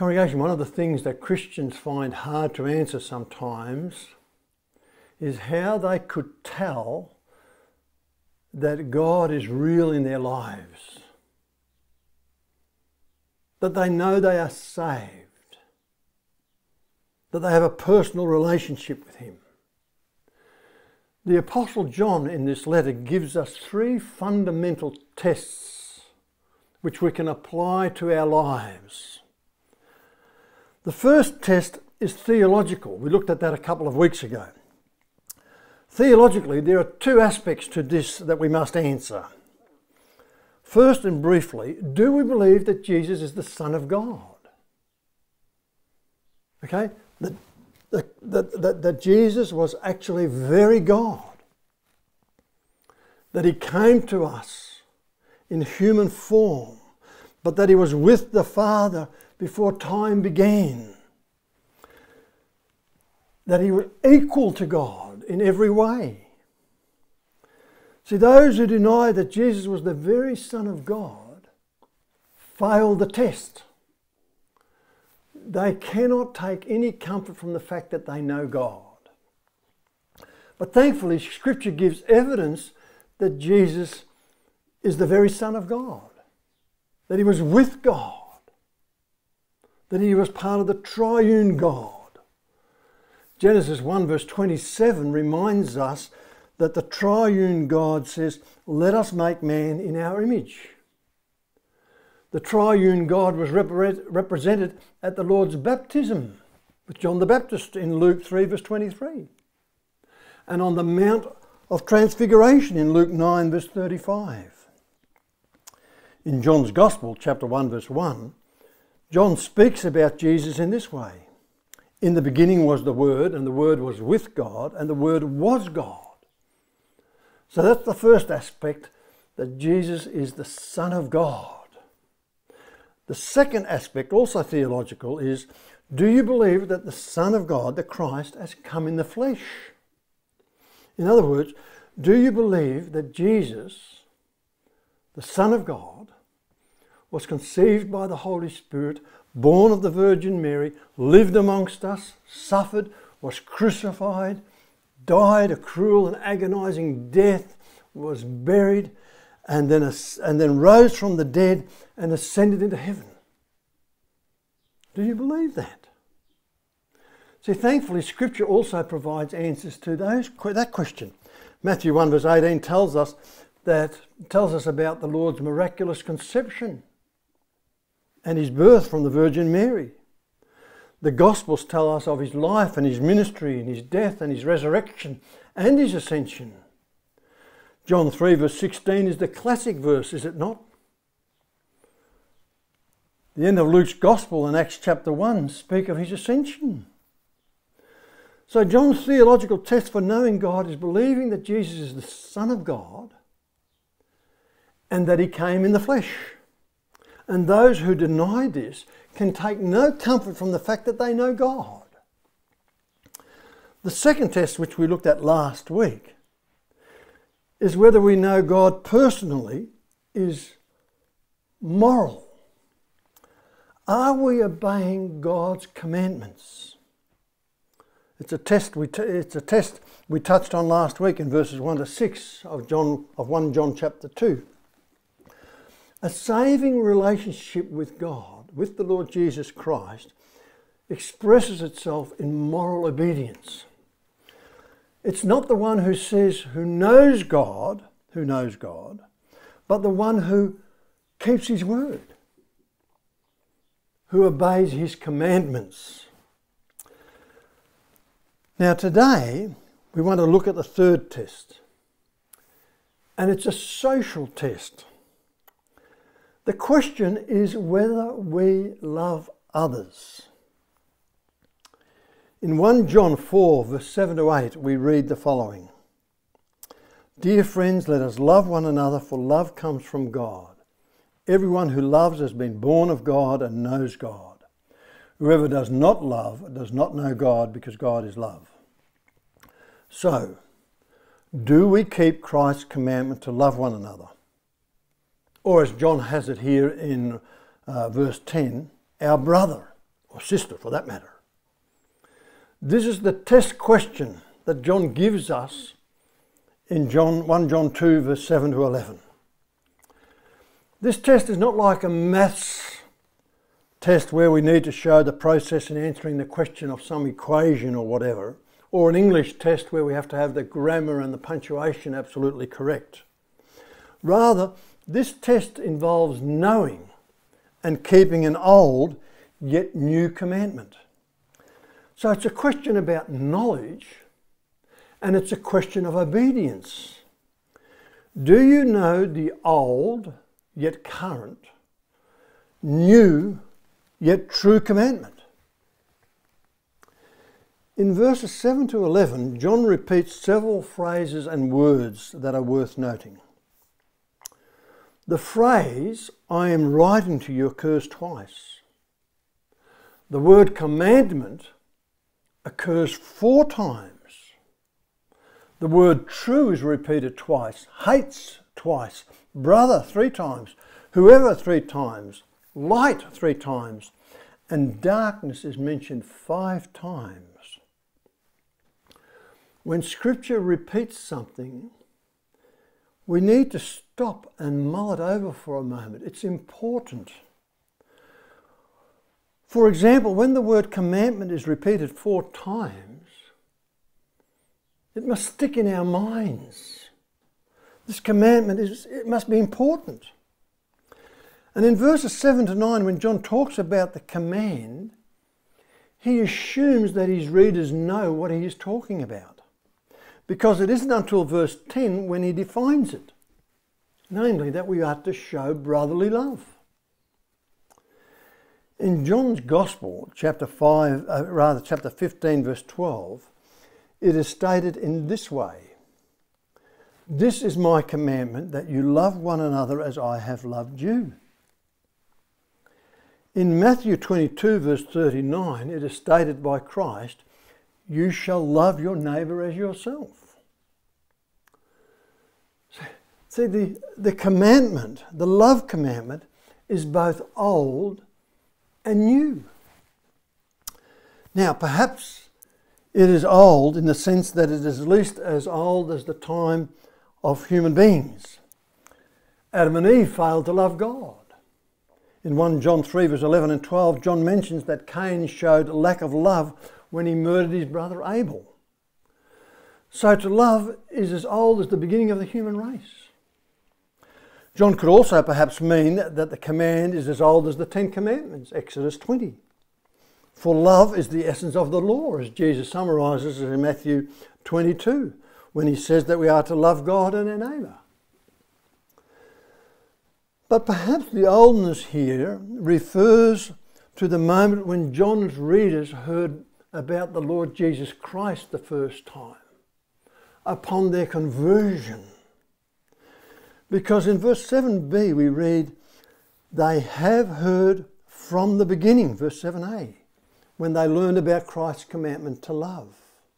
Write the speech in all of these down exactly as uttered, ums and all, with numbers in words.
Congregation, one of the things that Christians find hard to answer sometimes is how they could tell that God is real in their lives, that they know they are saved, that they have a personal relationship with Him. The Apostle John in this letter gives us three fundamental tests which we can apply to our lives. The first test is theological. We looked at that a couple of weeks ago. Theologically, there are two aspects to this that we must answer. First and briefly, do we believe that Jesus is the Son of God? Okay? That, that, that, that Jesus was actually very God. That He came to us in human form, but that He was with the Father before time began. That He was equal to God in every way. See, those who deny that Jesus was the very Son of God fail the test. They cannot take any comfort from the fact that they know God. But thankfully, Scripture gives evidence that Jesus is the very Son of God, that He was with God, that He was part of the triune God. Genesis one verse twenty-seven reminds us that the triune God says, "Let us make man in our image." The triune God was repre- represented at the Lord's baptism with John the Baptist in Luke three verse twenty-three, and on the Mount of Transfiguration in Luke nine verse thirty-five. In John's Gospel, chapter one verse one, John speaks about Jesus in this way. In the beginning was the Word, and the Word was with God, and the Word was God. So that's the first aspect, that Jesus is the Son of God. The second aspect, also theological, is, do you believe that the Son of God, the Christ, has come in the flesh? In other words, do you believe that Jesus, the Son of God, was conceived by the Holy Spirit, born of the Virgin Mary, lived amongst us, suffered, was crucified, died a cruel and agonizing death, was buried, and then, and then rose from the dead and ascended into heaven? Do you believe that? See, thankfully, Scripture also provides answers to those, that question. Matthew one verse eighteen tells us that tells us about the Lord's miraculous conception and His birth from the Virgin Mary. The Gospels tell us of His life and His ministry and His death and His resurrection and His ascension. John three verse sixteen is the classic verse, is it not? The end of Luke's Gospel and Acts chapter one speak of His ascension. So John's theological test for knowing God is believing that Jesus is the Son of God and that He came in the flesh. And those who deny this can take no comfort from the fact that they know God. The second test, which we looked at last week, is whether we know God personally is moral. Are we obeying God's commandments? It's a test we t- it's a test we touched on last week in verses one to six of John of First John chapter two. A saving relationship with God, with the Lord Jesus Christ, expresses itself in moral obedience. It's not the one who says, who knows God, who knows God, but the one who keeps His word, who obeys His commandments. Now today, we want to look at the third test, and it's a social test. The question is whether we love others. In First John four, verse seven to eight, we read the following. Dear friends, let us love one another, for love comes from God. Everyone who loves has been born of God and knows God. Whoever does not love does not know God, because God is love. So, do we keep Christ's commandment to love one another? Or as John has it here in uh, verse ten, our brother. or sister for that matter. This is the test question that John gives us in John, First John two, verse seven to eleven. This test is not like a maths test where we need to show the process in answering the question of some equation or whatever, or an English test where we have to have the grammar and the punctuation absolutely correct. Rather, this test involves knowing and keeping an old yet new commandment. So it's a question about knowledge, and it's a question of obedience. Do you know the old yet current, new yet true commandment? In verses seven to eleven, John repeats several phrases and words that are worth noting. The phrase, "I am writing to you," occurs twice. The word commandment occurs four times. The word true is repeated twice, hates twice, brother three times, whoever three times, light three times, and darkness is mentioned five times. When Scripture repeats something, we need to stop and mull it over for a moment. It's important. For example, when the word commandment is repeated four times, it must stick in our minds. This commandment is, it must be important. And in verses seven to nine, when John talks about the command, he assumes that his readers know what he is talking about, because it isn't until verse ten when he defines it, namely that we are to show brotherly love. In John's Gospel, chapter five, uh, rather chapter fifteen, verse twelve, it is stated in this way: "This is my commandment, that you love one another as I have loved you." In Matthew twenty-two, verse thirty-nine, it is stated by Christ, "You shall love your neighbour as yourself." See, the, the commandment, the love commandment, is both old and new. Now, perhaps it is old in the sense that it is at least as old as the time of human beings. Adam and Eve failed to love God. In First John three, verse eleven and twelve, John mentions that Cain showed lack of love when he murdered his brother Abel. So to love is as old as the beginning of the human race. John could also perhaps mean that the command is as old as the Ten Commandments, Exodus twenty. For love is the essence of the law, as Jesus summarises it in Matthew twenty-two, when he says that we are to love God and our neighbour. But perhaps the oldness here refers to the moment when John's readers heard about the Lord Jesus Christ the first time, upon their conversion. Because in verse seven b we read, "They have heard from the beginning," verse seven a, when they learned about Christ's commandment to love.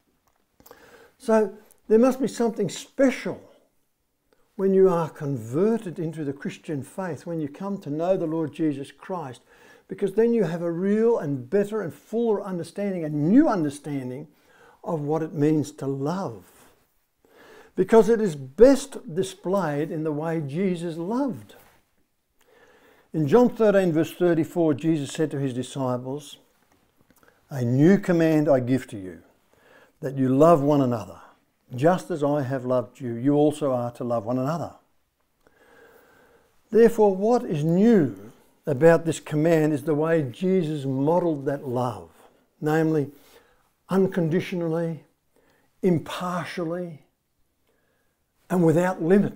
So there must be something special when you are converted into the Christian faith, when you come to know the Lord Jesus Christ, because then you have a real and better and fuller understanding, a new understanding of what it means to love. Because it is best displayed in the way Jesus loved. In John thirteen, verse thirty-four, Jesus said to his disciples, "A new command I give to you, that you love one another. Just as I have loved you, you also are to love one another." Therefore, what is new about this command is the way Jesus modelled that love, namely, unconditionally, impartially, and without limit.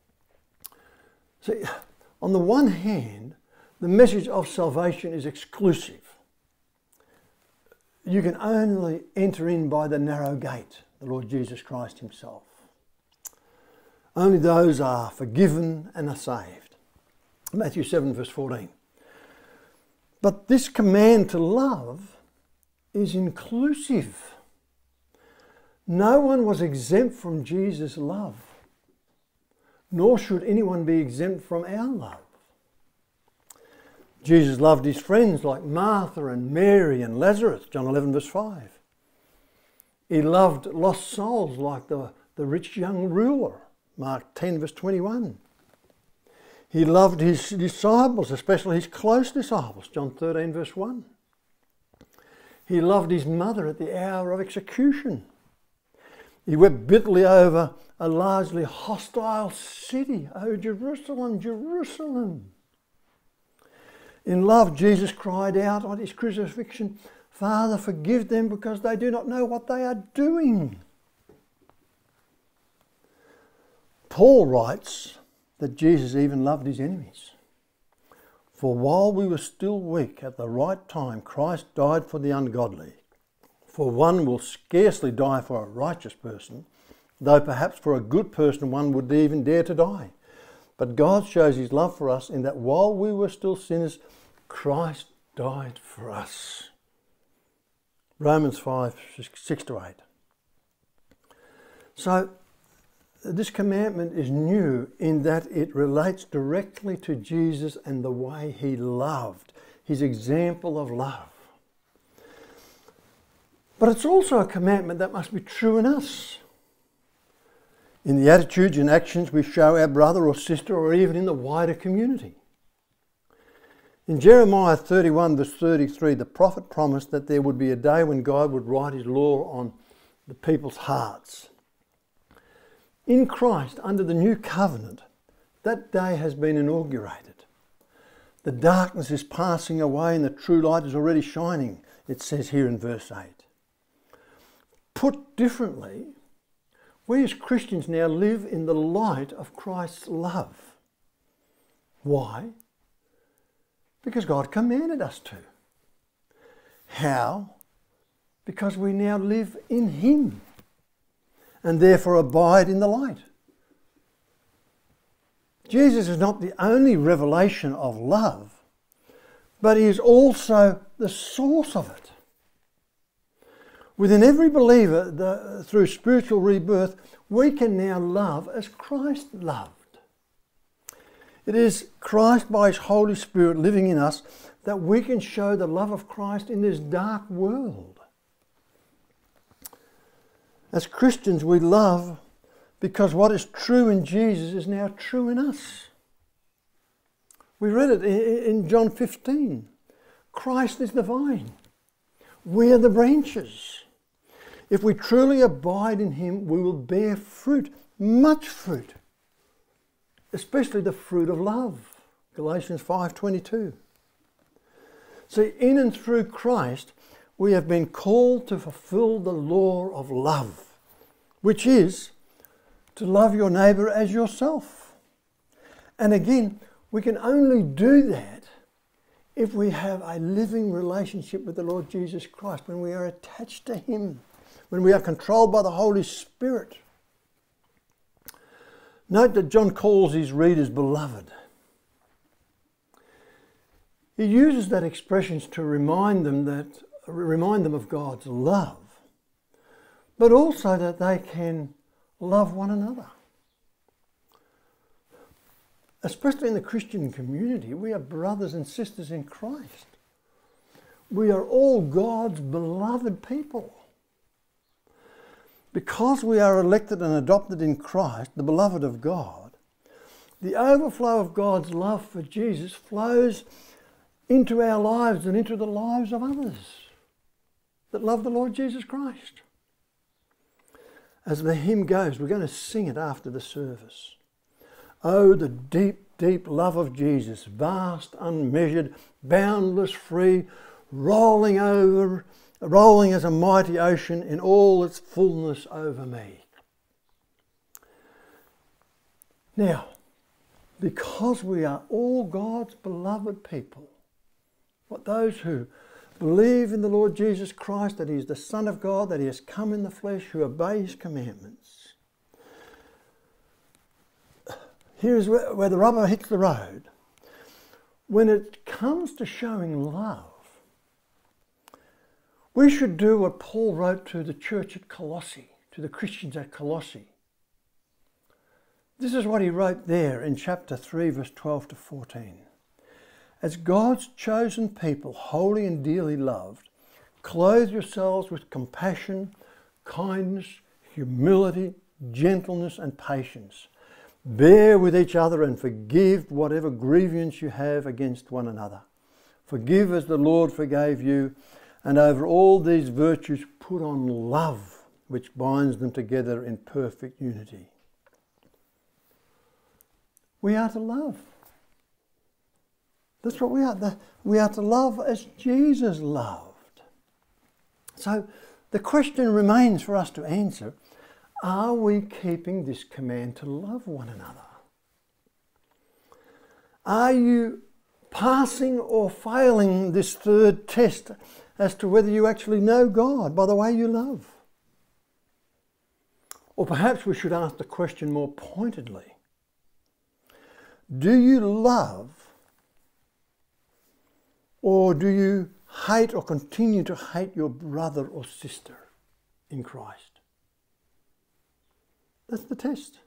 See, on the one hand, the message of salvation is exclusive. You can only enter in by the narrow gate, the Lord Jesus Christ himself. Only those are forgiven and are saved. Matthew seven, verse fourteen. But this command to love is inclusive. No one was exempt from Jesus' love, nor should anyone be exempt from our love. Jesus loved his friends like Martha and Mary and Lazarus, John eleven verse five. He loved lost souls like the, the rich young ruler, Mark ten verse twenty-one. He loved his disciples, especially his close disciples, John thirteen verse one. He loved his mother at the hour of execution. He wept bitterly over a largely hostile city. Oh, Jerusalem, Jerusalem. In love, Jesus cried out on his crucifixion, Father, forgive them because they do not know what they are doing. Paul writes that Jesus even loved his enemies. For while we were still weak, at the right time, Christ died for the ungodly. For one will scarcely die for a righteous person, though perhaps for a good person one would even dare to die. But God shows his love for us in that while we were still sinners, Christ died for us. Romans five, six to eight. So this commandment is new in that it relates directly to Jesus and the way he loved, his example of love. But it's also a commandment that must be true in us. In the attitudes and actions we show our brother or sister, or even in the wider community. In Jeremiah thirty-one verse thirty-three, the prophet promised that there would be a day when God would write his law on the people's hearts. In Christ, under the new covenant, that day has been inaugurated. The darkness is passing away and the true light is already shining, it says here in verse eight. Put differently, we as Christians now live in the light of Christ's love. Why? Because God commanded us to. How? Because we now live in him and therefore abide in the light. Jesus is not the only revelation of love, but he is also the source of it. Within every believer, the, through spiritual rebirth, we can now love as Christ loved. It is Christ by his Holy Spirit living in us that we can show the love of Christ in this dark world. As Christians, we love because what is true in Jesus is now true in us. We read it in John fifteen. Christ is the vine. We are the branches. If we truly abide in him, we will bear fruit, much fruit, especially the fruit of love. Galatians five twenty-two. See, in and through Christ, we have been called to fulfill the law of love, which is to love your neighbour as yourself. And again, we can only do that if we have a living relationship with the Lord Jesus Christ, when we are attached to him, when we are controlled by the Holy Spirit. Note that John calls his readers beloved. He uses that expression to remind them that remind them of God's love, but also that they can love one another. Especially in the Christian community, we are brothers and sisters in Christ. We are all God's beloved people. Because we are elected and adopted in Christ, the beloved of God, the overflow of God's love for Jesus flows into our lives and into the lives of others that love the Lord Jesus Christ. As the hymn goes, we're going to sing it after the service. Oh, the deep, deep love of Jesus, vast, unmeasured, boundless, free, rolling over, rolling as a mighty ocean in all its fullness over me. Now, because we are all God's beloved people, what those who believe in the Lord Jesus Christ, that he is the Son of God, that he has come in the flesh, who obey his commandments. Here's where, where the rubber hits the road. When it comes to showing love, we should do what Paul wrote to the church at Colossae, to the Christians at Colossae. This is what he wrote there in chapter three, verse twelve to fourteen. As God's chosen people, holy and dearly loved, clothe yourselves with compassion, kindness, humility, gentleness and patience. Bear with each other and forgive whatever grievance you have against one another. Forgive as the Lord forgave you, and over all these virtues put on love, which binds them together in perfect unity. We are to love. That's what we are. We are to love as Jesus loved. So the question remains for us to answer, are we keeping this command to love one another? Are you passing or failing this third test as to whether you actually know God by the way you love? Or perhaps we should ask the question more pointedly. Do you love, or do you hate or continue to hate your brother or sister in Christ? That's the test.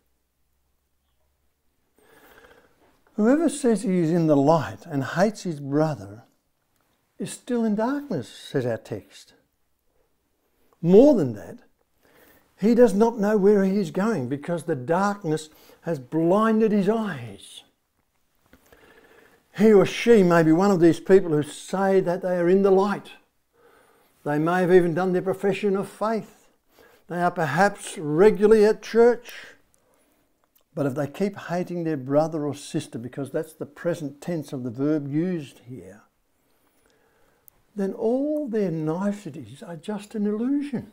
Whoever says he is in the light and hates his brother is still in darkness, says our text. More than that, he does not know where he is going because the darkness has blinded his eyes. He or she may be one of these people who say that they are in the light. They may have even done their profession of faith. They are perhaps regularly at church. But if they keep hating their brother or sister, because that's the present tense of the verb used here, then all their niceties are just an illusion.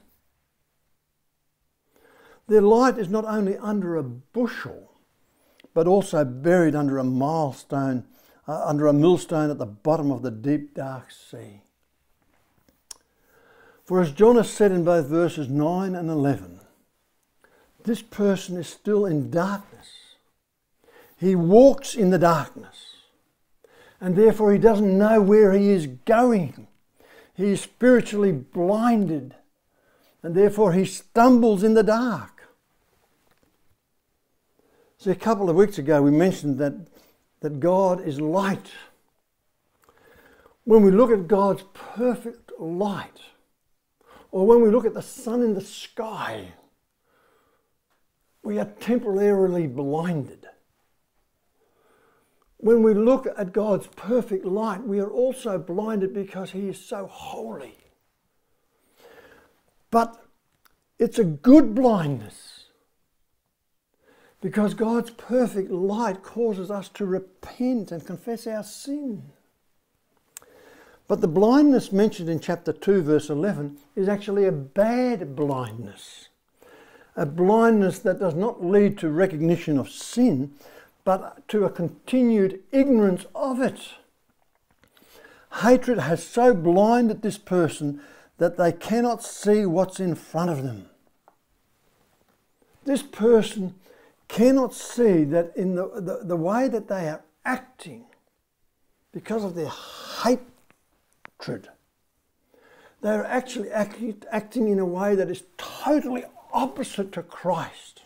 Their light is not only under a bushel, but also buried under a milestone, uh, under a millstone at the bottom of the deep, dark sea. For as John has said in both verses nine and eleven, this person is still in darkness. He walks in the darkness, and therefore he doesn't know where he is going. He is spiritually blinded, and therefore he stumbles in the dark. See, a couple of weeks ago we mentioned that, that God is light. When we look at God's perfect light, or when we look at the sun in the sky, we are temporarily blinded. When we look at God's perfect light, we are also blinded because he is so holy. But it's a good blindness, because God's perfect light causes us to repent and confess our sin. But the blindness mentioned in chapter two, verse eleven, is actually a bad blindness. A blindness that does not lead to recognition of sin, but to a continued ignorance of it. Hatred has so blinded this person that they cannot see what's in front of them. This person cannot see that in the, the, the way that they are acting, because of their hatred, they are actually act, acting in a way that is totally opposite to Christ.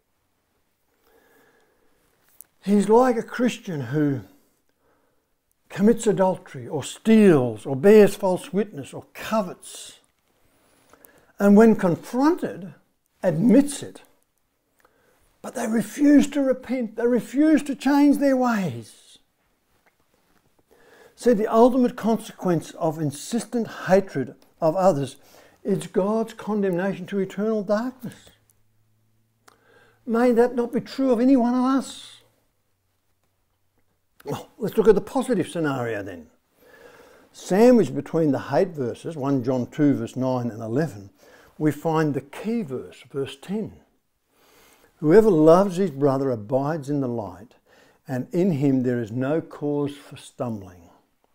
He's like a Christian who commits adultery or steals or bears false witness or covets, and when confronted, admits it, but they refuse to repent. They refuse to change their ways. See, the ultimate consequence of insistent hatred of others is God's condemnation to eternal darkness. May that not be true of any one of us. Well, let's look at the positive scenario then. Sandwiched between the hate verses, First John two, verse nine and eleven, we find the key verse, verse ten. Whoever loves his brother abides in the light, and in him there is no cause for stumbling.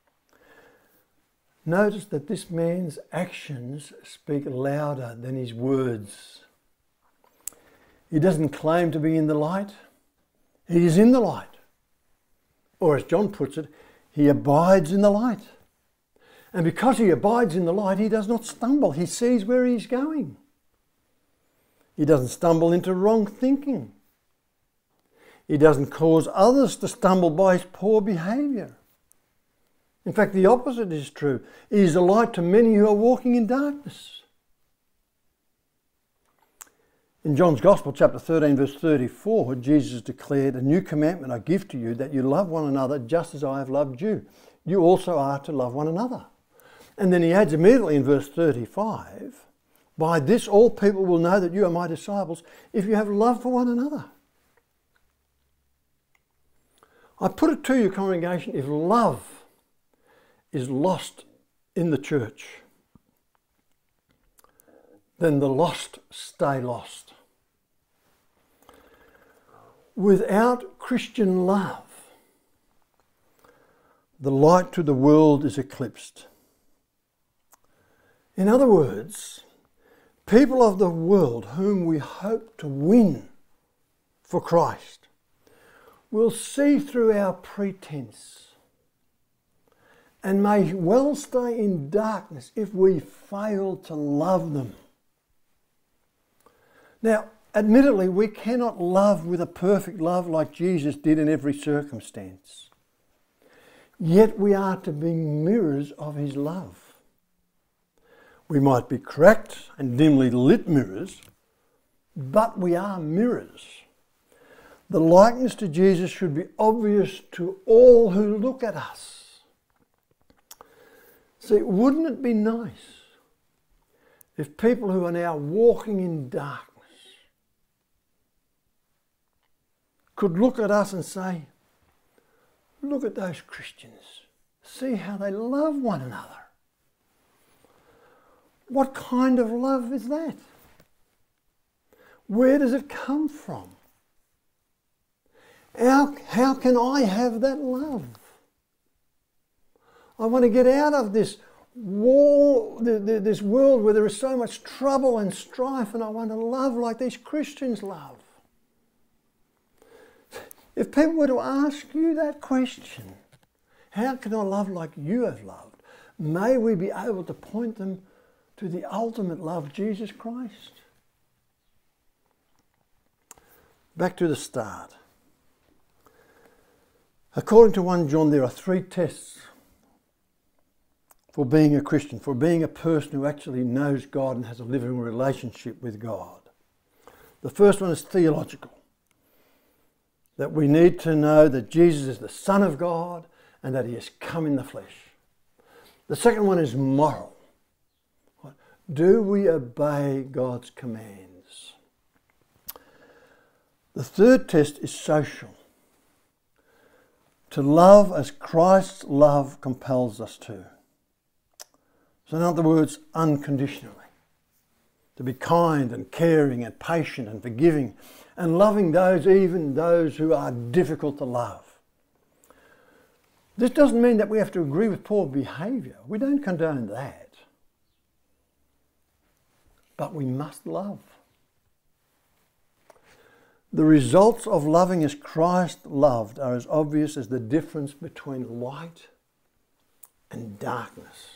Notice that this man's actions speak louder than his words. He doesn't claim to be in the light. He is in the light. Or as John puts it, he abides in the light. And because he abides in the light, he does not stumble. He sees where he's going. He doesn't stumble into wrong thinking. He doesn't cause others to stumble by his poor behaviour. In fact, the opposite is true. He is a light to many who are walking in darkness. In John's Gospel, chapter thirteen, verse thirty-four, Jesus declared, "A new commandment I give to you, that you love one another just as I have loved you. You also are to love one another." And then he adds immediately in verse thirty-five, "By this all people will know that you are my disciples, if you have love for one another." I put it to you, congregation, if love is lost in the church, then the lost stay lost. Without Christian love, the light to the world is eclipsed. In other words, people of the world whom we hope to win for Christ will see through our pretense and may well stay in darkness if we fail to love them. Now, admittedly, we cannot love with a perfect love like Jesus did in every circumstance. Yet we are to be mirrors of his love. We might be cracked and dimly lit mirrors, but we are mirrors. The likeness to Jesus should be obvious to all who look at us. See, wouldn't it be nice if people who are now walking in darkness could look at us and say, "Look at those Christians. See how they love one another." What kind of love is that? Where does it come from? How, how can I have that love? I want to get out of this war, this world where there is so much trouble and strife, and I want to love like these Christians love. If people were to ask you that question, how can I love like you have loved? May we be able to point them to the ultimate love, Jesus Christ. Back to the start. According to First John, there are three tests for being a Christian, for being a person who actually knows God and has a living relationship with God. The first one is theological. That we need to know that Jesus is the Son of God and that he has come in the flesh. The second one is moral. Do we obey God's commands? The third test is social. To love as Christ's love compels us to. So in other words, unconditionally. To be kind and caring and patient and forgiving and loving those, even those who are difficult to love. This doesn't mean that we have to agree with poor behaviour. We don't condone that. But we must love. The results of loving as Christ loved are as obvious as the difference between light and darkness.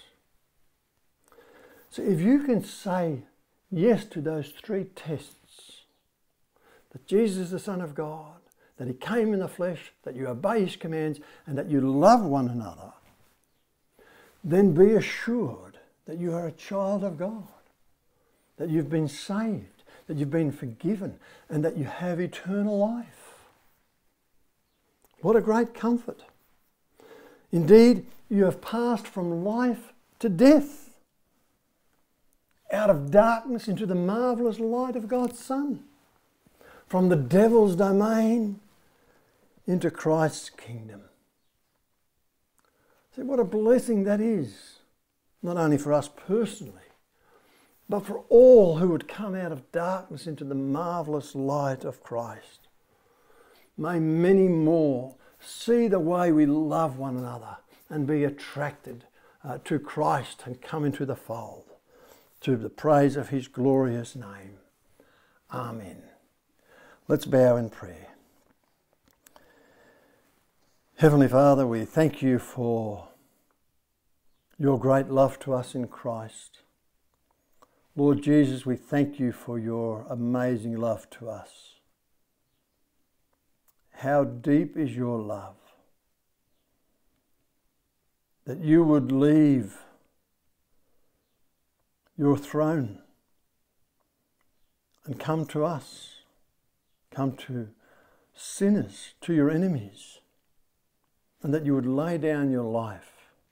So if you can say yes to those three tests, that Jesus is the Son of God, that he came in the flesh, that you obey his commands, and that you love one another, then be assured that you are a child of God, that you've been saved, that you've been forgiven, and that you have eternal life. What a great comfort. Indeed, you have passed from life to death, out of darkness into the marvellous light of God's Son, from the devil's domain into Christ's kingdom. See, what a blessing that is, not only for us personally, but for all who would come out of darkness into the marvellous light of Christ. May many more see the way we love one another and be attracted uh, to Christ and come into the fold, to the praise of his glorious name. Amen. Let's bow in prayer. Heavenly Father, we thank you for your great love to us in Christ. Lord Jesus, we thank you for your amazing love to us. How deep is your love, that you would leave your throne and come to us, come to sinners, to your enemies, and that you would lay down your life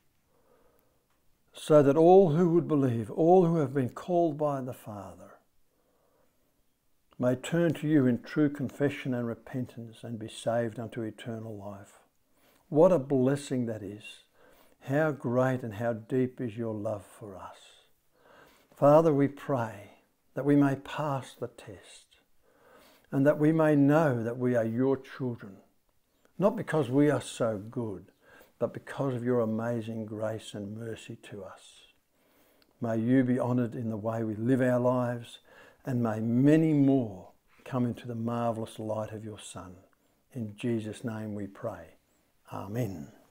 so that all who would believe, all who have been called by the Father, may turn to you in true confession and repentance and be saved unto eternal life. What a blessing that is. How great and how deep is your love for us. Father, we pray that we may pass the test and that we may know that we are your children, not because we are so good, but because of your amazing grace and mercy to us. May you be honoured in the way we live our lives, and may many more come into the marvellous light of your Son. In Jesus' name we pray. Amen.